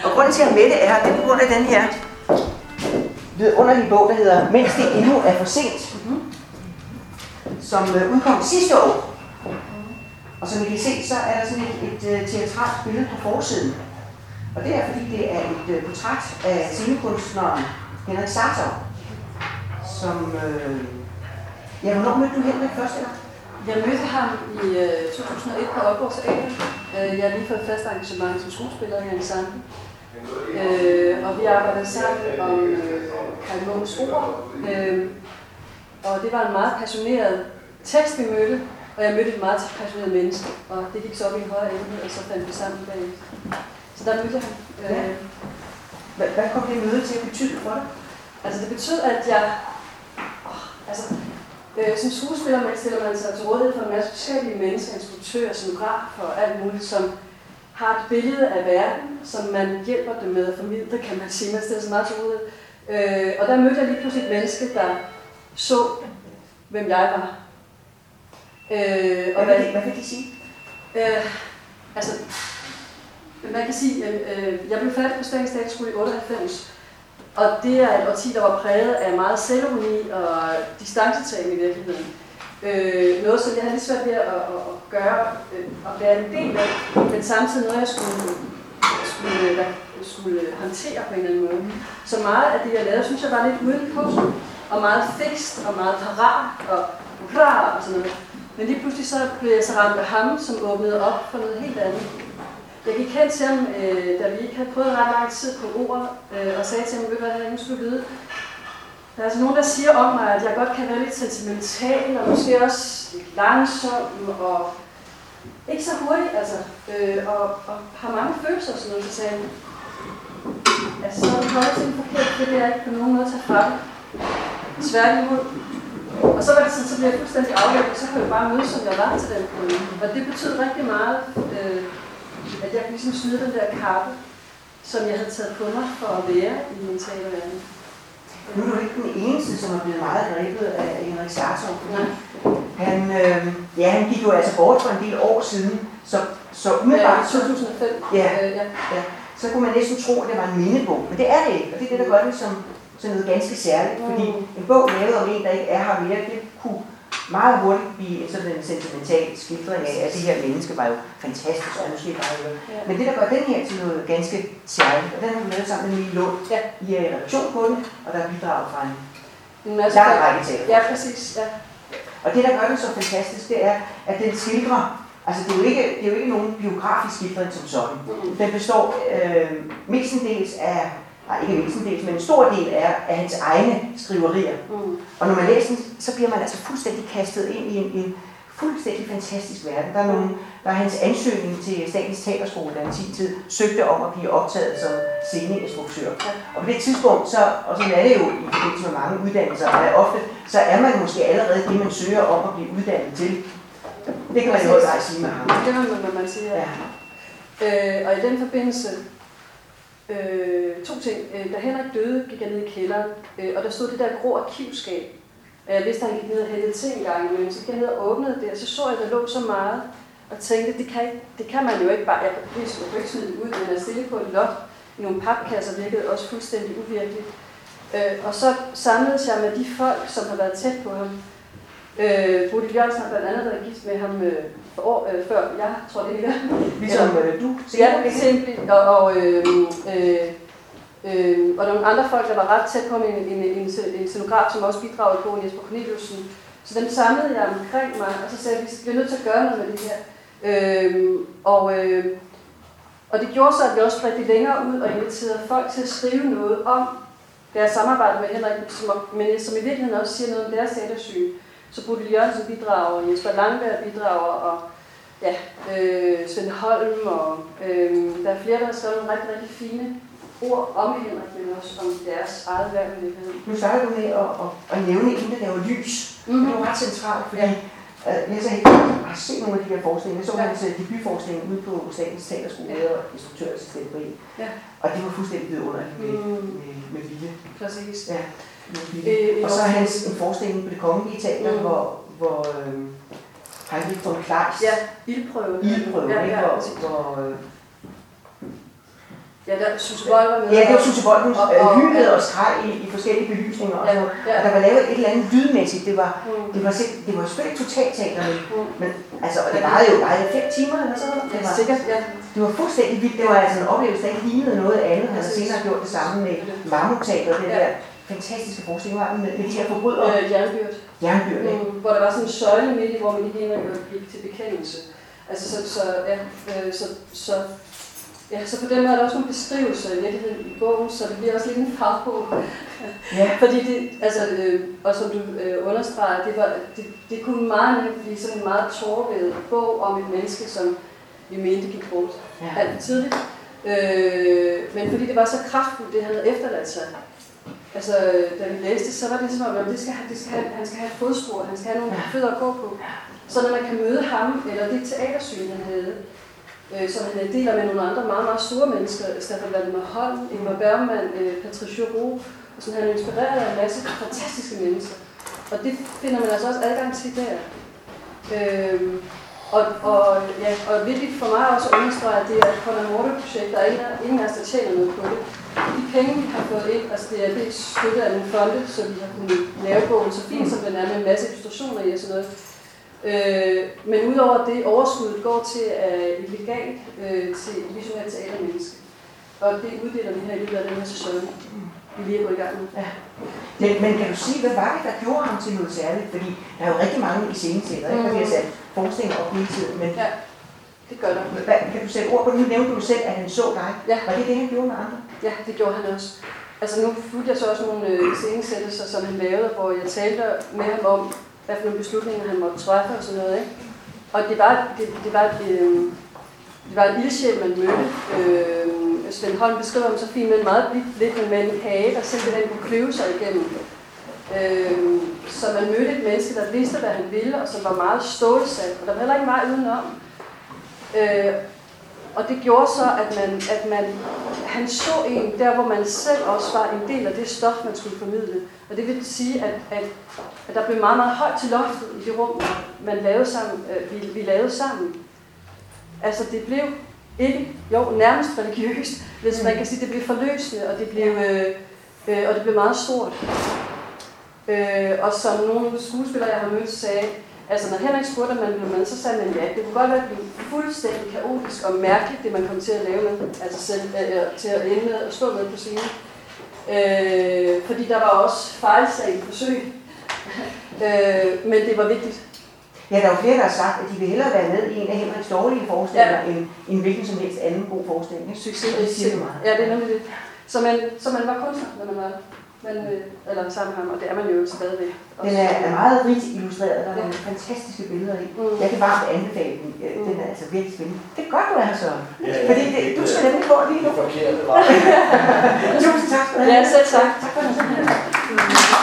Og grunden til at med det er, det er på grund af den her vidunderlige bog, der hedder Mens det endnu er for sent, som udkom sidste år. Og som I kan se, så er der sådan et teatralt billede på forsiden. Og det er fordi, det er et portræt af scenekunstneren Henrik Sartor, som... Ja, hvornår mødte du Henrik først, eller? Jeg mødte ham i 2001 på Aalborg Teater. Jeg har lige fået fast engagement som skuespiller i ensemble. Og vi arbejdede sammen om Kaj Munchs ord. Og det var en meget passioneret tekst, vi mødte. Og jeg mødte et meget passioneret menneske. Og det gik så op i en højere enhed, og så fandt vi sammen bagefter. Så der mødte jeg ham. Hvad kom det møde til at betyde for dig? Altså det betød, at jeg... som skuespiller stiller man sig til rådighed for en masse forskellige mennesker, instruktører, scenografer og alt muligt, som har et billede af verden, som man hjælper dem med at formidle, kan man sige. Man stiller sig meget til rådighed. Og der mødte jeg lige pludselig et menneske, der så, hvem jeg var. Og hvad kan de sige? Man kan sige, jeg blev færdig på Statens Teaterskole i 98. Og det er et årti, der var præget af meget selvironi og distancetagen i virkeligheden. Noget, som jeg havde lidt svært ved at gøre og være en del af, men samtidig noget, jeg skulle håndtere på en eller anden måde. Så meget af det, jeg lavede, synes jeg var lidt udenpå, og meget fikst og meget parat og klar og sådan noget. Men lige pludselig så blev jeg så ramt af ham, som åbnede op for noget helt andet. Jeg gik hen til ham, da vi ikke havde prøvet ret lang tid på ordet, og sagde til ham, hvad nu skulle vide. Der er altså nogen, der siger om mig, at jeg godt kan være lidt sentimental, og måske også lidt langsom, og ikke så hurtig, altså, og har mange følelser og sådan noget. Så sagde han, altså, så er det højt til en forkert, det vil jeg ikke på nogen måde tage fra det. Tværtimod. Og så var det sådan, så blev jeg fuldstændig afhjælpet, så kunne jeg bare møde, som jeg var til den kunde. Og det betød rigtig meget, at jeg kunne ligesom snyde den der kappe, som jeg havde taget på mig for at være i min teaterverden. Nu er du ikke den eneste, som er blevet meget grebet af Henrik Sartor. Han gik jo altså bort for en del år siden, så umiddelbart... I 2005. Ja. Så kunne man næsten tro, at det var en mindebog, men det er det ikke, og det er det, der gør det som sådan noget ganske særligt, fordi en bog lavet om en, der ikke er her mere, det kunne meget hurtigt blive sådan en sentimental skildring af, at det her menneske var jo fantastisk, og måske bare jo. Men det, der gør den her til noget ganske særligt, og den har vi lavet sammen med Mie Lund. I er i redaktion på den, og der er bidrag fra en lang række teater. Ja, præcis. Ja. Og det, der gør den så fantastisk, det er, at den skildrer, altså det er jo ikke nogen biografisk skildring som sådan. Den består mestendels af, ikke mestendels, men en stor del af hans egne skriverier. Og når man læser den, så bliver man altså fuldstændig kastet ind i en fuldstændig fantastisk verden. Der er hans ansøgning til Statens Teaterskole, der i sin tid søgte om at blive optaget som sceneinstruktør. Og på det tidspunkt, og sådan er det jo i forbindelse med mange uddannelser, ofte, så er man måske allerede det, man søger om at blive uddannet til. Det kan man jo også sige med ham. Det kan man sige, ja. Og i den forbindelse, to ting. Da Henrik døde, gik jeg ned i kælderen, og der stod det der grå arkivskab. Jeg vidste, at han gik ned og hentede ting en gang imellem, så gik jeg ned og åbnede det, og så så jeg, at der lå så meget, og tænkte, det kan man jo ikke bare, jeg kan ikke smide det ud, men at stille på et lot i nogle papkasser virkede også fuldstændig uvirkeligt. Og så samledes jeg med de folk, som har været tæt på ham. Bodil Jørgensen har blandt andet været gift med ham for år før, jeg tror det ikke. Ligesom du? Ja, simpelthen. Og nogle andre folk, der var ret tæt på en scenograf, som også bidragede på, Jesper Corneliussen. Så dem samlede jeg omkring mig, og så sagde jeg, at vi er nødt til at gøre noget med det her. Og det gjorde så, at vi også spredte det længere ud og inviterede folk til at skrive noget om deres samarbejde med Henrik, men som i virkeligheden også siger noget om deres teatersyn. Så Bodil Jørgensen bidrager, Jesper Langberg bidrager, og ja, Svend Holm, og der er flere, der har skrevet nogle rigtig, rigtig fine ord om Henrik, men også om deres eget værk i virkeligheden. Nu starter du med at nævne en, der laver lys. Det er jo ret centralt, fordi jeg har set nogle af de her forskninger. Jeg så hans debutforskning ude på Statens Teaterskole og instruktørassistent på en. Og det var fuldstændig vidunderligt med Ville. Præcis. Ja. Og så hans en forestilling på Det Kongelige Teater, hvor Heinrich von Kleist. Ja, ildprøve. Ildprøve, ikke? Hvor Ja, der Susse Bold var med. Ja, det var Susse Bold, hun hyldede og skreg i forskellige belysninger og sådan noget. Og der var lavet et eller andet lydmæssigt. Det var selvfølgelig totalt teater, men altså, og det varede jo bare 5 timer eller sådan noget. Ja, sikkert, ja. Det var fuldstændig vildt. Det var altså en oplevelse, der ikke lignede noget andet. Han har senere gjort det samme med Marmorteater, det der fantastiske forestilling var med de her forbrydere. Jernbyrd, hvor der var sådan en søjle midt i, hvor man gik ind og gik til bekendelse. Altså, så på den måde er der også nogle beskrivelser i virkeligheden i bogen, så det bliver også lidt en fagbog. Ja. Fordi det, altså, og som du understreger, det kunne meget nemt blive sådan en meget tårevædet bog om et menneske, som vi mente gik bort alt for tidligt. Men fordi det var så kraftfuldt, det han havde efterladt sig. Altså, da vi læste, så var det som om, at han skal have et fodspor, han skal have nogle fødder at gå på. Så når man kan møde ham, eller det teatersyn, han havde, som han deler med nogle andre meget, meget store mennesker, Staffan Valdemar Holm, Ingmar Bergman, Patricia Roux, og sådan, han er inspireret af en masse fantastiske mennesker. Og det finder man altså også adgang til der. Og vigtigt for mig også at understrege, at det er et Conrad Morte-projekt, der er ingen af os, der tjener noget på det. De penge, vi har fået ind, altså det er støttet af nogle fonde, så vi har kunnet lave bogen så fint, som den er, med en masse illustrationer i og sådan noget. Men udover det, overskuddet går til et legat til visionært teatermenneske. Og det uddeler vi her i løbet af den her sæson, vi lige er gået i gang med. Ja. Men kan du sige, hvad var det, der gjorde ham til noget særligt? Fordi der er jo rigtig mange iscenesættere, ikke? Og vi har sat forestillinger op hele tiden. Men ja, det gør der. Kan du sætte ord på det? Nu nævnte du selv, at han så dig. Ja. Var det han gjorde med andre? Ja, det gjorde han også. Altså nu fulgte jeg så også nogle iscenesættelser, som han lavede, hvor jeg talte med ham om, hvad for nogle beslutninger han måtte træffe og sådan noget, ikke? Og det var en ildsjæl, man mødte. Svend Holm beskriver ham så fint med en meget lidt med en hage, der simpelthen kunne kløve sig igennem. Så man mødte et menneske, der vidste, hvad han ville, og som var meget stålsat, og der var heller ikke meget udenom. Og det gjorde så, at han så en der, hvor man selv også var en del af det stof, man skulle formidle. Og det vil sige, at der blev meget, meget højt til loftet i det rum, man lavede sammen, vi lavede sammen. Altså det blev ikke, nærmest religiøst, hvis man kan sige, det blev forløsende, og det blev meget stort. Og som nogle skuespillere, jeg har mødt, sagde, altså når Henrik spurgte, om man ville med, så sagde man ja. Det kunne godt være at blive fuldstændig kaotisk og mærkeligt, det man kom til at lave med, altså selv til at ende med og stå med på scenen. Fordi der var også fejlslag forsøg, men det var vigtigt. Ja, der er jo flere, der har sagt, at de vil hellere være med i en af Henriks dårlige forestillinger, end en hvilken som helst anden god forestilling. Succes. Det siger det meget. Ja, det er nemlig det. Så man var kunstner, når man var der. Eller sammen med ham, og det er man jo stadigvæk. Den er meget rigt illustreret, der er nogle fantastiske billeder i. Jeg kan varmt anbefale den. Den er altså virkelig spændende. Det er godt, du er her, Søren. Fordi du skal nemlig gå lige nu. Forkert, det var. Tusind tak. Ja, selv tak. Tak for det.